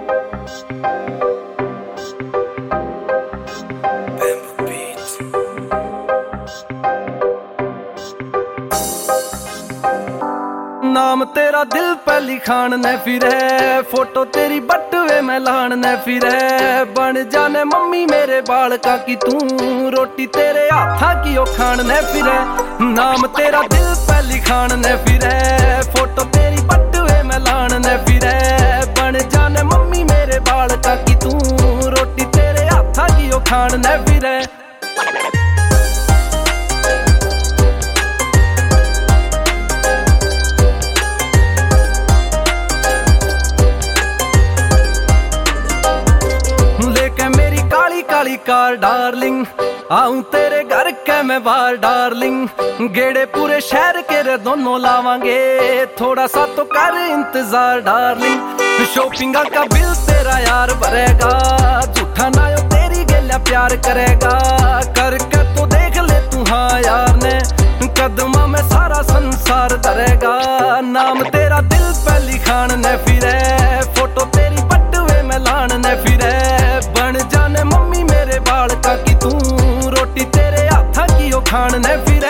नाम तेरा दिल पे लिखान ने फिरे, फोटो तेरी बटवे में लान ने फिरे। बन जाने मम्मी मेरे बालका की तू, रोटी तेरे हाथा की ओ खान ने फिरे। नाम तेरा दिल पे लिखान ने फिरे, फोटो तेरी बटवे में लान ने फिरे। बन जाने मम्मी मेरे बालका की तू, रोटी तेरे हाथा की ओ खान ने फिरे। काली कार डार्लिंग, आऊं तेरे घर के मैं बाहर डार्लिंग। गेड़े पूरे शहर के रे दोनों लावांगे, थोड़ा सा तो कर इंतजार डार्लिंग। शॉपिंग का बिल तेरा यार भरेगा, झूठा ना यो तेरी गेल्या प्यार करेगा। करके तो देख ले तू हाँ यार ने, कदमा में सारा संसार धरेगा। नाम तेरा दिल पे लिखान ने फिरे, फोटो तेरी बटवे में लान ने फिरे। बन जाने मम्मी मेरे बालका की तू, रोटी तेरे हाथा की ओ खान ने फिरे।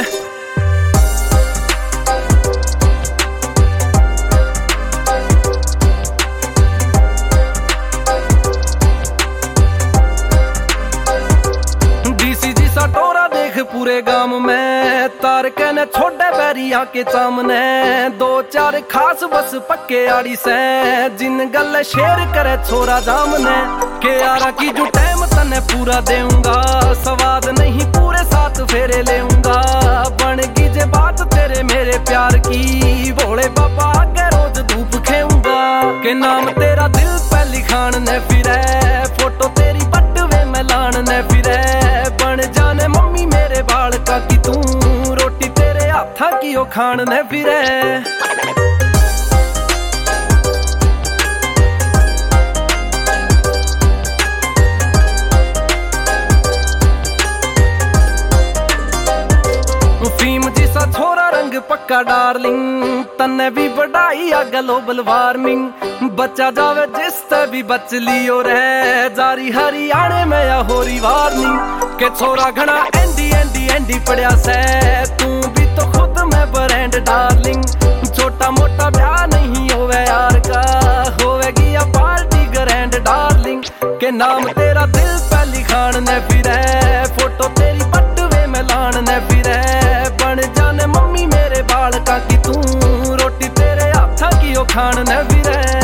डीसीजी सा टोरा देख पूरे गांव में, तार के ने छोड़े बैरिया के सामने। दो चार खास बस पक्के आड़ी से, जिन गल शेर करे छोरा जामने। के यारा की जो टाइम तने पूरा देऊंगा, स्वाद नहीं पूरे साथ फेरे लेऊंगा। बन की जे बात तेरे मेरे प्यार की, भोले बाबा आगे रोज धूप खेऊंगा। के नाम तेरा दिल पे लिखान ने फिरे, फोटो तेरी बटवे में लान ने फिरे। बन जाने मम्मी मेरे बालका की तू, रोटी तेरे हाथा की ओ खान ने फिरे। फीम जिसा छोरा रंग पक्का डार्लिंग, तन्ने भी बढ़ाई आ ग्लोबल वार्मिंग। बच्चा जावे जिस ते भी बच लियो रहे, जारी हरियाणे में या होरी वार्निंग। के छोरा घना एंडी एंडी एंडी पड़िया से, तू भी तो खुद में ब्रांड डार्लिंग। छोटा मोटा ब्याह नहीं होवे यार का, होवेगी या पार्टी ग्रैंड डार्लिंग। के नाम तेरा दिल पे लिखान ने फिरे, फोटो तेरी बटवे में लान ने फिरे। बन जाने मम्मी मेरे बालका की तू, रोटी तेरे हाथा की ओ खान ने फिरे।